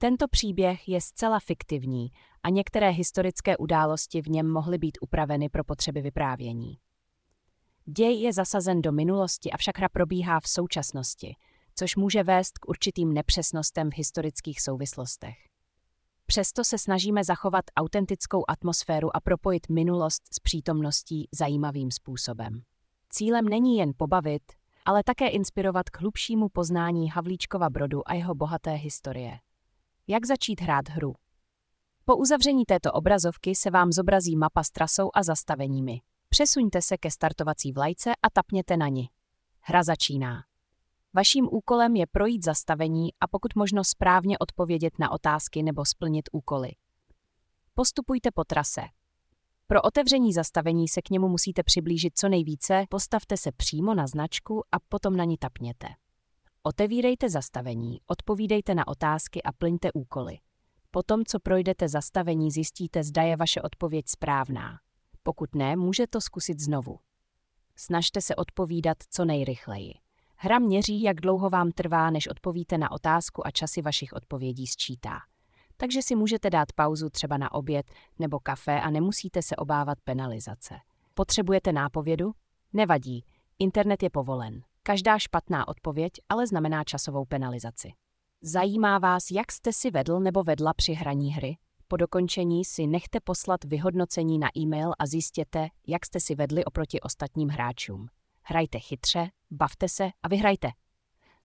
Tento příběh je zcela fiktivní a některé historické události v něm mohly být upraveny pro potřeby vyprávění. Děj je zasazen do minulosti, avšak hra probíhá v současnosti, což může vést k určitým nepřesnostem v historických souvislostech. Přesto se snažíme zachovat autentickou atmosféru a propojit minulost s přítomností zajímavým způsobem. Cílem není jen pobavit, ale také inspirovat k hlubšímu poznání Havlíčkova Brodu a jeho bohaté historie. Jak začít hrát hru? Po uzavření této obrazovky se vám zobrazí mapa s trasou a zastaveními. Přesuňte se ke startovací vlajce a tapněte na ni. Hra začíná. Vaším úkolem je projít zastavení a pokud možno správně odpovědět na otázky nebo splnit úkoly. Postupujte po trase. Pro otevření zastavení se k němu musíte přiblížit co nejvíce, postavte se přímo na značku a potom na ní tapněte. Otevírejte zastavení, odpovídejte na otázky a plňte úkoly. Potom, co projdete zastavení, zjistíte, zda je vaše odpověď správná. Pokud ne, může to zkusit znovu. Snažte se odpovídat co nejrychleji. Hra měří, jak dlouho vám trvá, než odpovíte na otázku a časy vašich odpovědí sčítá. Takže si můžete dát pauzu třeba na oběd nebo kafe a nemusíte se obávat penalizace. Potřebujete nápovědu? Nevadí, internet je povolen. Každá špatná odpověď ale znamená časovou penalizaci. Zajímá vás, jak jste si vedl nebo vedla při hraní hry? Po dokončení si nechte poslat vyhodnocení na e-mail a zjistěte, jak jste si vedli oproti ostatním hráčům. Hrajte chytře, bavte se a vyhrajte.